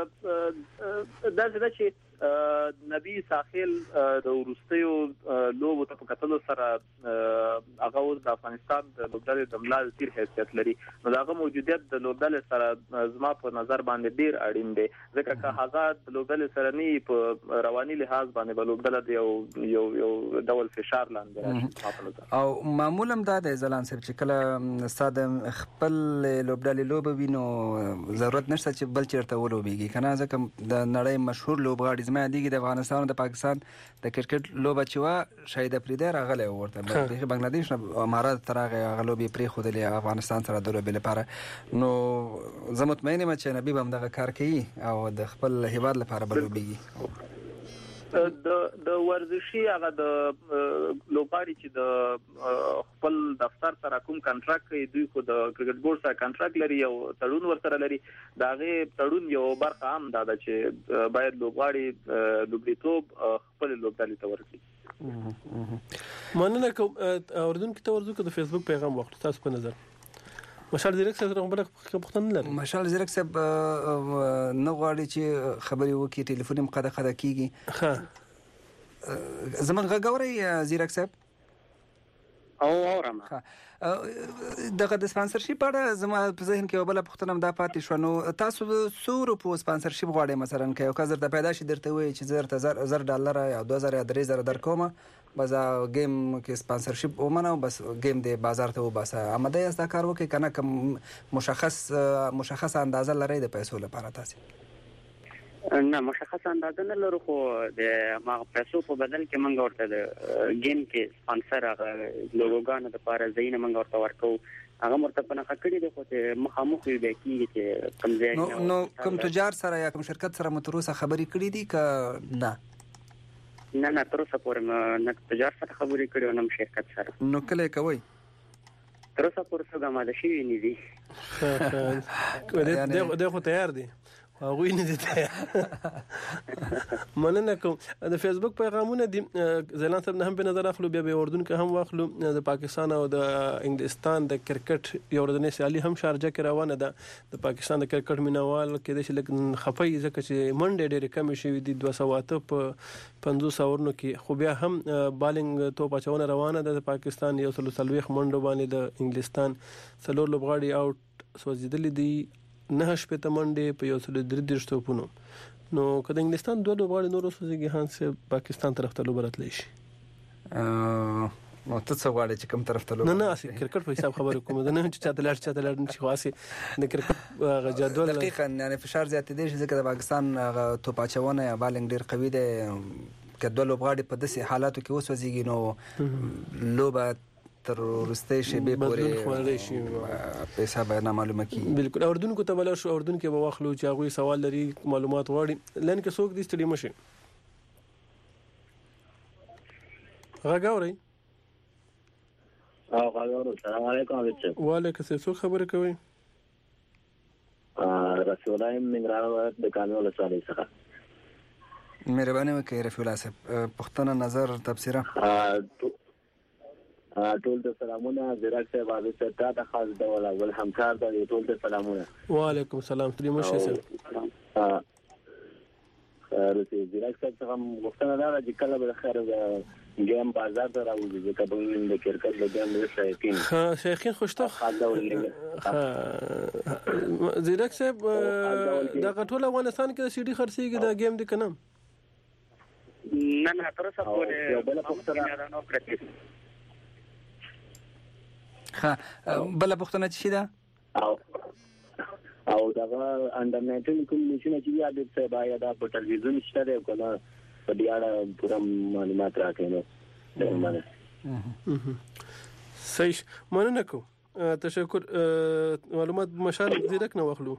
دا چې نبی ساحل د ورستیو لوبو ته په کتلو سره هغه د افغانستان د لوبډلې د ملال تیر حیثیت لري نو داغه موجودیت د لوبډلې سره زما په نظر باندې ډیر اړین دی ځکه چې هغه د لوبډلې سره نه په رواني لحاظ باندې د لوبډلې یو ډول فشار لاندې او معمولا دا د ځلان صاحب چې کله ساده خپل لوبډلې لوب وینو ضرورت نشته چې بل چیرته ولوبيږي کنه ځکه د نړۍ مشهور لوبغاړي زما دیګه د افغانستان او د پاکستان د کرکټ لوبه چې وا شاهید افریدی راغله ورته د بنگلاديش امارات ترغه غلوبي پری خو د افغانستان سره د لوبې لپاره نو زه مطمئن یم چې نبی هم دغه کار کوي او د خپل هیواد لپاره بلوبيږي د ورزشي هغه د لوبغاړي چې د خپل دفتر سره کوم کنټراکټ کوي دوی خو د کرکټ بورډ سره کنټراکټ لري او تړون ورسره لري داغه تړون یو برخه هم دا چې باید لوبغاړي لوبډیتوب خپل لوبډالي ته ورکړي مننه کوم اردن کې تورځو کې د فیسبوک پیغام وخت تاسو په نظر مشال زیرک صاحب رغبت پختن لري مشال زیرک صاحب نو غواړي چې خبري وکي ټلیفون مقاده خدا کیږي ها زمون غوړی زیرک صاحب او اورم دغه د سپانسرشپ اړه زما په ذهن کې وبله پختنم دا پاتې شو نو تاسو سورو په سپانسرشپ غواړئ مثلا کې او کزر د پیدائش درته وي چې $1000 یا $2000 یا $3000 درکومه بس گیم کې سپانسرشپ ومنه بس گیم د بازار ته وباسه آماده است کار وکي کنه کوم مشخص اندازه لري د پیسو لپاره تاسو نه مشخص اندازه نه لرو خو د ما پیسو په بدل کې منګ ورته د گیم کې سپانسر لوګوګانو د لپاره زین منګ ورته ورکو هغه مرتبه نه کړی دی خو ته مخامخ وي کېږي چې کم ځای نو کوم تجار سره یا کوم شرکت سره متروسه خبري کړې دي ک نه تر اوسه پورې نه تجار سره خبرې کړې او نه شرکت سره نو کله کوي تر اوسه پورې څه د ماده شي نه دي دغه تیار دي هغه نه دي مننه کوم د فیسبوک پیغامونه دي زلان صاحب نه هم په نظر اخلو بیا به اردن کې هم واخلو د پاکستان او د انګلستان د کرکټ یو ورځنی سیالي هم شارجه کې روانه ده د پاکستان د کرکټ مینوال کې د شلک خپي ځکه چې منډه ډېر کم شوی دي 200 په 500 اورنو کې خو بیا هم بالینګ توپ اچونه روانه ده د پاکستان یو سلوخ منډه باندې د انګلستان څلور لوبغاړي اوټ سوځیدل دي نه شپه ته منډه په یو سل درې شتوپونو نو کله انګلستان دوه لوبغاړي نور اوسېږي هانس پاکستان طرف ته لوبرتلی شي نو ته څه غواړې چې کوم طرف ته نه اسی کرکټ په حساب خبرې کوم نه چې چاته لړ چې خاصه د کرکټ جدول دقیقاً یعنی فشار زیات دي چې د پاکستان توپاچونه یا بالنګ ډیر قوي دي کډو لوبغاړي په داسې حالاتو کې وسوځيږي نو لوبه تر ورسته شي به پورې پیسې به نه معلومه کی بالکل اردن کو ته بل شو اردن کې به واخلو چې هغه سوال لري معلومات غواړي لن کې څوک دې ستړي مشي راګوري السلام علیکم وعلیکم السلام خبرې کوي رسول الله منګراو د قانون لسالي څخه مهرباني وکړئ رفیع الله صاحب پښتنه نظر تفسیره ټول ته سلامونه زیرک صاحب عزیز ته د خاص ډول اول همکار د ټول ته سلامونه. وعلیکم السلام تری مرشد صاحب. روسي زیرک صاحب څنګه غوښتنه ده چې کله به خیر گیم بازار ته راوځي چې کله د کرکټ د گیم د شیخین خوشته زیرک صاحب دا ټول افغانستان کې سي ډي خرڅيږي دا گیم دي کنه؟ نه تر څه پورې بل پښتنه نه کړی. بل پښتنه شي دا او دا انډر 19 کوم نشي چې یا د سبا یا د ټلویزیون شته دی کنه په دې اړه پوره معلومات راکړئ. صحیح مننه کوم تشکر. معلومات مشال زیرک نه واخلو.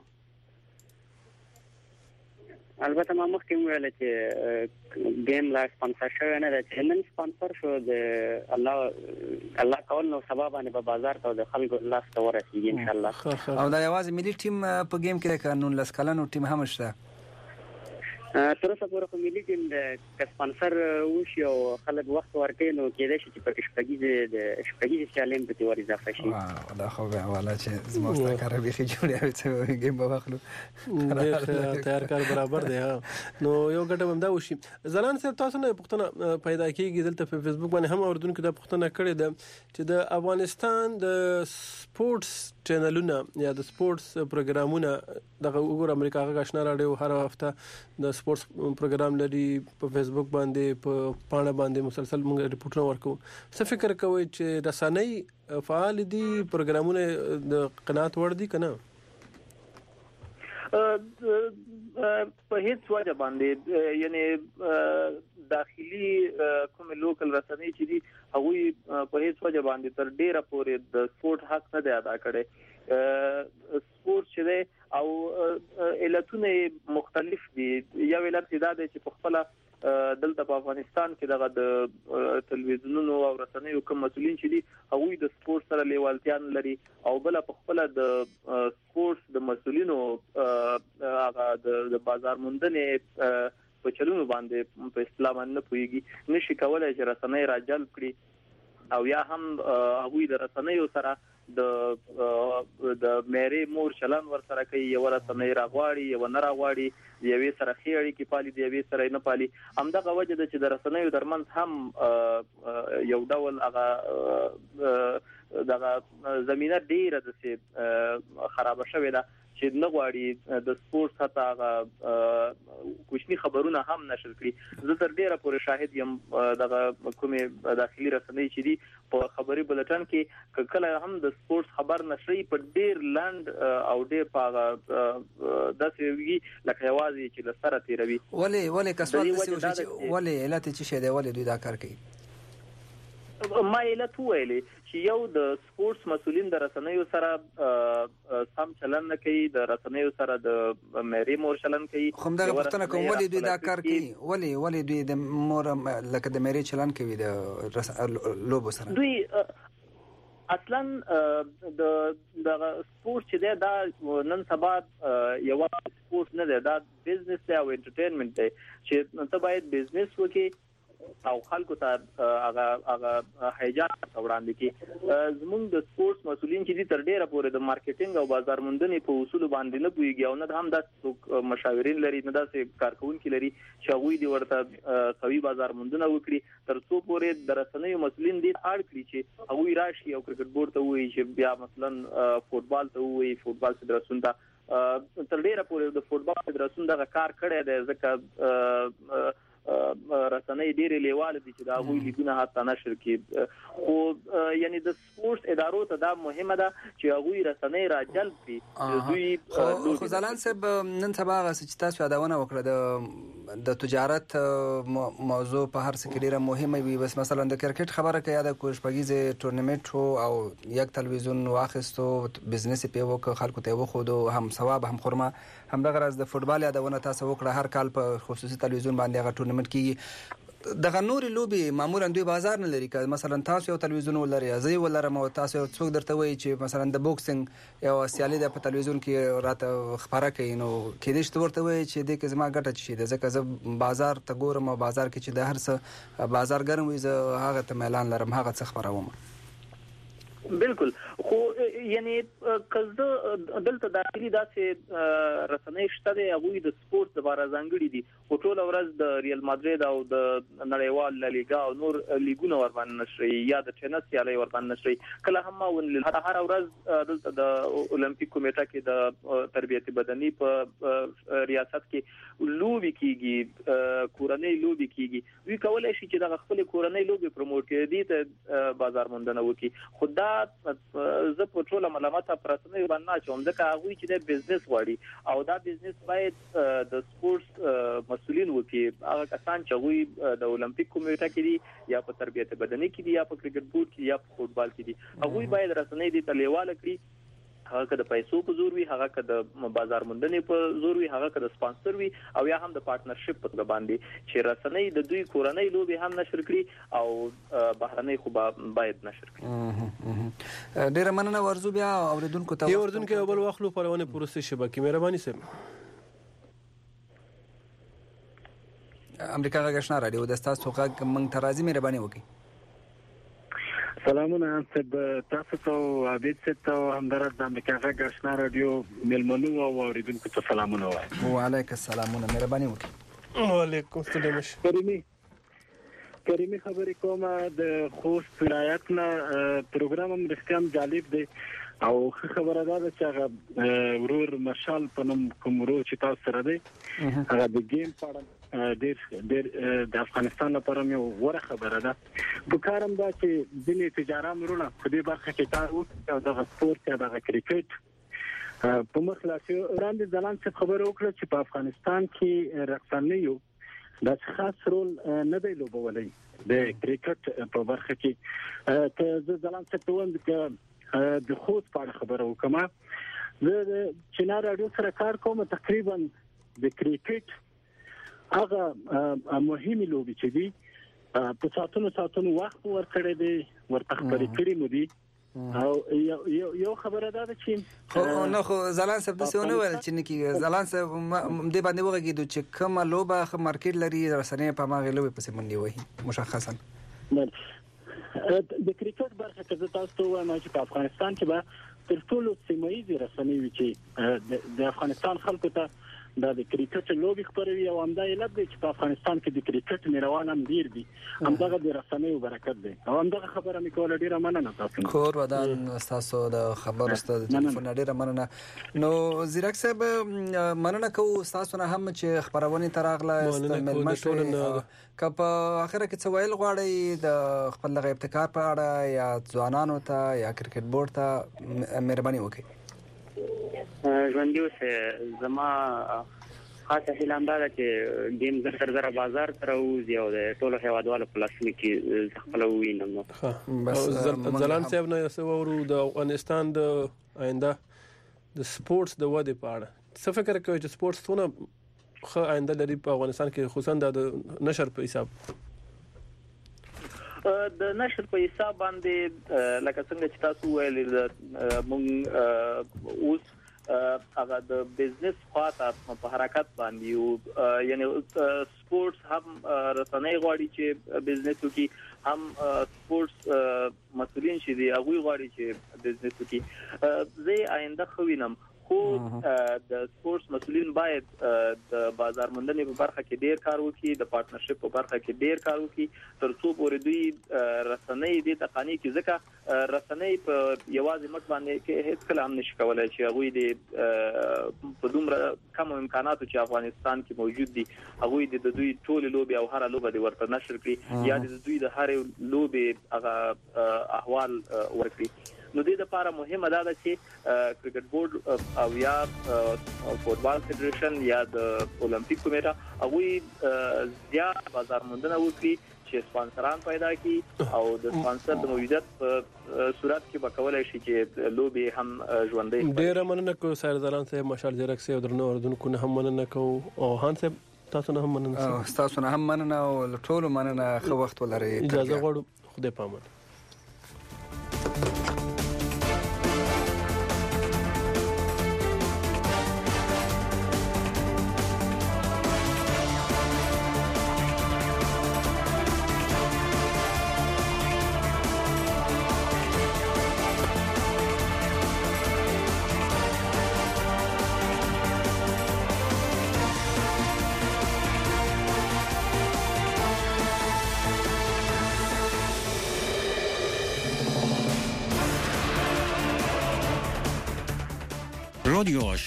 البته ما مخکې ویل چې گیم لا سپانسر شوی نه دی چې نن سپانسر شو د الله کول نو سبب باندې په بازار ته د خلکو لاس ته ورسیږي ان شاء الله. او دا یوازې ملي ټیم په گیم کې د قانون لاس کلنو ټیم هم شته تر څو پورې کومې ټیم د سپانسر وشي او خلک وخت ورکړي نو کېدای شي چې په شپږیزه چالم په تیوري اضافه شي. دا خو به والا چې زموږ کار به خې جوړي چې گیم به واخلو تیار کار برابر دی. نو یو ګټه هم دا وشي. زلان صاحب تاسو نه پښتنه پیدا کیږي دلته په فیسبوک باندې هم اوردونکو دا پښتنه کړې ده چې د افغانستان د سپورتس چینلونه یا د سپورتس پروګرامونه دغه وګور امریکا غاښنا راډیو هر هفته د سپورتس پروګرام لري په فیسبوک باندې په پاڼه باندې مسلسل موږ ریپورټونه ورکو. څه فکر کوئ چې رسنۍ فعال دي پروګرامونه د قناعت وړ دي کنه؟ په هیڅ وجه باندې یعنی داخلي کوم لوکل رسنۍ چې دي هغه په هیڅ وجه باندې تر ډیره پورې د سپورت حق نه دی ادا کړی. سپورت چې دی او علتونه مختلف دي. یو علت دا دی چې په خپل دلته په افغانستان کې دغه د ټلویزیونونو او رسنیو کوم مسؤلین چې دي هغه د سپورت سره لیوالتیا لري او بل په خپل د سپورت د مسؤلینو هغه د بازار موندنې په چلونو باندې په اسلام نه پويږي نشي کولای چې رسنۍ راجل کړي او یا هم هغه د رسنیو سره د مېری مور چلن ور سره کوي یو رسنۍ راغواړي یو نه راغواړي یوې سره خېړي کې پالي دی یوې سره نه پالي. همدغه وجه د چې د رسنیو درمن هم یو ډول هغه دغه زمينه ډیره د خراب شوې ده چې نه غواړي د سپورت حتی کوچني خبرونه هم نشر کړي. زه تر ډیره پورې شاهد یم دغه کومې داخلي رسنۍ چې دي په خبري بلټن کې کله هم د سپورت خبر نشري په ډیر لاند او ډیر پاغه داسې وی لکه یوازې چې لسره تیروي. ولې کسوال دې ولې علت چې شه دی ولې دوی دا کار کوي؟ ما علت ویلې چې یو د سپورتس مسؤلین د رسنیو سره سم چلن نه کوي د رسنیو سره د مېری مور چلن کوي. خو دا پښتنه کوم ولې دوی دا کار کوي؟ ولې دوی د مور لکه د مېری چلن کوي د لوبو سره؟ دوی اصلا د سپورت چې دا نن سبا یو سپورت نه دی دا بزنس دی او انټرټینمنت دی چې ته باید بزنس وکړي او خلکو ته هغه هیجان وړاندې کی. زموږ د سپورتس مسؤلین چې دي تر ډیره پورې د مارکیټینګ او بازار موندنې په اصول باندې نه پوهیږي او نه هم د مشاورین لري نه داسې کارکونکي لري چې هغه دی ورته قوي بازار موندنه وکړي تر څو پورې د رسنیو مسؤلین دي اړ کړی چې هغه راشي او کرکټ بورډ ته وایي چې بیا مثلا فوتبال ته وایي فوتبال فدراسیون ته تر ډیره پورې د فوتبال فدراسیون دغه کار کړی دی ځکه رسنۍ ډېرې لیواله دي چې دا غوي لیګونه حتی نشر کړي. خو یعنی د سپورتس ادارو ته دا مهمه ده چې هغوی رسنۍ راجلب کړي. خو ځلان صاحب نن سبا چې تاسو یادونه وکړه د تجارت موضوع په هر څه کې ډیره مهمه وي. بس مثلا د کرکټ خبره کې یاد کوشپګیزه ټورنمنت او یک تلویزیون واخستو بزنس په وکړ خلکو ته وخودو هم ثواب هم خرمه هم دغه راز د فوتبال یادونه تاسو وکړه هر کال په خصوصي تلویزیون باندې هغه ټورنمنت کیږي. دغه نورې لوبي معمولا دوی بازار نه لري که مثلا تاسو یو تلویزیون ولرئ زه ولرم او تاسو څوک درته وایي چې مثلا د بوکسینګ یو سیالي د په تلویزیون کې راته خبره کوي نو کېدای شي ورته وایي چې دې کې زما ګټه شي ځکه زه بازار ته ګورم او بازار کې چې د هر څه بازار ګرم وي زه هغه ته اعلان لرم هغه څه خبروم. بالکل خو یعنی کله دلته داخلي داسې رسنۍ شته د هغه د سپورت لپاره ځانګړي دي او ټول ورځ د ریال مادرید او د نړیوال لا لیګا او نور لیګونه ور باندې نشري یا د ټینس سیالي ور باندې نشري کله هم ونل هر ورځ دلته د اولمپیک کمیټه کې د تربیت بدني په ریاست کې لوبي کیږي کورنۍ لوبي کیږي وی کولای شي چې د خپل کورنۍ لوبي پروموټ کړي دي ته بازار موندنه وکړي خدا زه په ټول ملامت پرسنوي باندې چې همدا هغه چې د بزنس غواړي او دا بزنس باید د سپورتس مسؤلین وکړي هغه کسان چې غوي د اولمپیک کمیټه کې دي یا په تربیت بدني کې دي یا په کرکټ بورډ کې یا په فوتبال کې دي هغه باید رسنۍ دي تلیواله کړي هغه د پیسو په زور وي هغه د بازار موندنې په زور وي هغه د سپانسر وي او یا هم د پارټنرشپ په باندې چې رسنۍ د دوی کورنۍ لوبي هم نشر کړي او بهرنۍ خو باید نشر کړي ډیر مننه ورزو بیا اوریدونکو ته اوریدونکو بل واخلو پرونه پروسې شبکې مهرباني سم امریکا غږ رادیو د تاسو غږ مونږ ته راځي مهرباني وکړئ سلامونه سب تاسو ته عابد ته همدارد د امریکا غږ رادیو ملمنو او اوریدونکو ته سلامونه وایم وعلیکم السلامونه مهرباني وکړئ وعلیکم السلام کریمي خبرې کومه د خوست ولایت نه پروګرام هم رښتیا جالب دی او خبره ده چې هغه ورور مشال په نوم کوم ورور چې تاسو سره دی هغه د گیم په ډېر د افغانستان لپاره یو غوره خبره ده په کارم دا چې ځینې تجاران ورونه په دې برخه کې کار وکړي د سپورت یا د کرکټ په مخلاصي وړاندې ځلان څه خبره وکړه چې په افغانستان کې رقصنیو د خاص رول نه دی لوبولای د کرکټ په برخه کې ته ځلان څه توند کې د خوست په خبره وکم زه چې نه راډیو سره کار کوم تقریبا د کرکټ هغه مهمه لوبي چې دي په ساتونو وخت ورکړی دی ورته خبرې کړې مو دي او یو خبره ده چې نو خو زلان صاحب د سونه ول چې نکی زلان صاحب دې باندې وګورئ چې کومه لوبه مارکیټ لري رسنۍ په ماغه لوبه پسې منډي وایي مشخصا د کرکټ برخه کې تاسو ته وایم چې په افغانستان کې به تر ټولو سیمایي رسنۍ وي چې د افغانستان خلکو ته د کرکټ لوبي خبروي او همدا علت دی چې په افغانستان کې د کرکټ میروان هم ډیر دي همدغه د رسنۍ برکت دی او همدغه خبره مې کوله ډیره مننه تاسو کور ودان تاسو د خبر ستاسو ټلیفون ډیره مننه نو زیرک صاحب مننه کوم تاسو نه هم چې خبرونه تراغله استعمال مشوره کپ اخر کې څه ویل غواړي د خپل ابتکار په اړه یا ځوانانو ته یا کرکټ بورډ ته مهرباني وکړئ ژوندۍ اوسه زما خاصه هیله ده چې گیم زر بازار تر اوځي او د ټولو هیوادوالو په لاس کې خپل وینم بس ځلان صاحب نه یو ورو د افغانستان د آینده د سپورتس د وده په اړه څه فکر کوي چې سپورتس څونه خو آینده لري په افغانستان کې خصوصا د نشر په حساب د نشر په حساب باندې لکه څنګه چې تاسو ویل مونږ اوس هغه د بزنس خاطر په حرکت باندې یعنی سپورتس هم رسنۍ غواړي چې بزنس وکړي هم سپورتس مسؤلین چې دی هغه غواړي چې بزنس وکړي زه آینده خوینم خو د سپورتس مسؤلین باید د بازار موندنې په برخه کې ډیر کار وکړي د پارټنرشپ په برخه کې ډیر کار وکړي ترڅو پورې دوی رسنۍ د تقنی کې ځکه رسنۍ په یوازې مټ باندې کې هیڅ کله هم نشي کولای چې هغه د په دومره کم امکاناتو چې افغانستان کې موجود دي هغه د دوی ټول لوبي او هر لوبه د ورته نشر کړي یا د دوی د هر لوبي هغه احوال ورکړي نو دې لپاره مهمه ده چې کرکټ بورډ او یا فوتبال فدریشن یا د اولمپیک کمیټه هغه زیات بازار موندنه وکړي چې سپانسران پیدا کړي او د سپانسر د موجودیت په صورت کې به کولای شي چې لوبي هم ژوندۍ ډیر مننه کو سر زلان صاحب مشال زیرک صاحب درنو اردوونکو نه هم مننه کو او هان صاحب تاسو نه هم مننه تاسو نه هم مننه او ټول مننه خو وخت ولري اجازه غواړم خدای پامن رادیو